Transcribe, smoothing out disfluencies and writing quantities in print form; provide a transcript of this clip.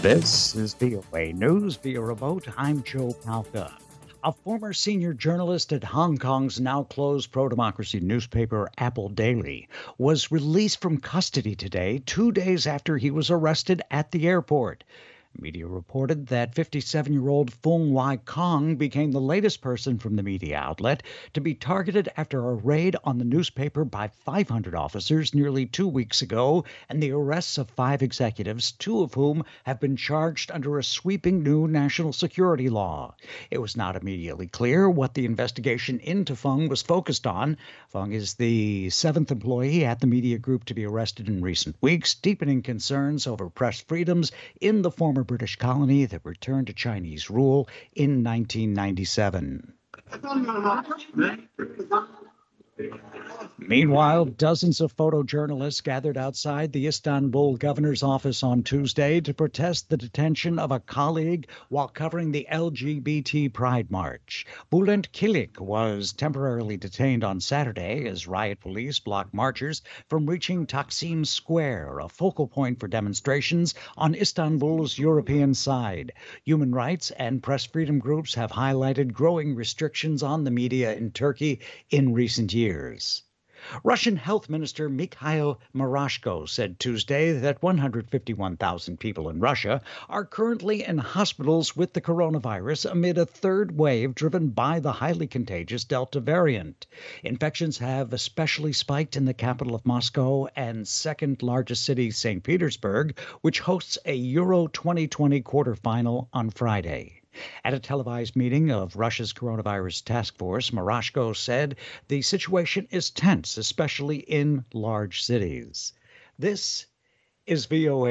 This is VOA News via remote. I'm Joe Palca. A former senior journalist at Hong Kong's now closed pro-democracy newspaper Apple Daily was released from custody today, 2 days after he was arrested at the airport. Media reported that 57-year-old Fung Wai Kong became the latest person from the media outlet to be targeted after a raid on the newspaper by 500 officers nearly 2 weeks ago and the arrests of 5 executives, 2 of whom have been charged under a sweeping new national security law. It was not immediately clear what the investigation into Fung was focused on. Fung is the 7th employee at the media group to be arrested in recent weeks, deepening concerns over press freedoms in the former British colony that returned to Chinese rule in 1997. Meanwhile, dozens of photojournalists gathered outside the Istanbul governor's office on Tuesday to protest the detention of a colleague while covering the LGBT Pride March. Bülent Kilik was temporarily detained on Saturday as riot police blocked marchers from reaching Taksim Square, a focal point for demonstrations on Istanbul's European side. Human rights and press freedom groups have highlighted growing restrictions on the media in Turkey in recent years. Russian Health Minister Mikhail Murashko said Tuesday that 151,000 people in Russia are currently in hospitals with the coronavirus amid a third wave driven by the highly contagious Delta variant. Infections have especially spiked in the capital of Moscow and second largest city, St. Petersburg, which hosts a Euro 2020 quarterfinal on Friday. At a televised meeting of Russia's coronavirus task force, Murashko said the situation is tense, especially in large cities. This is VOA.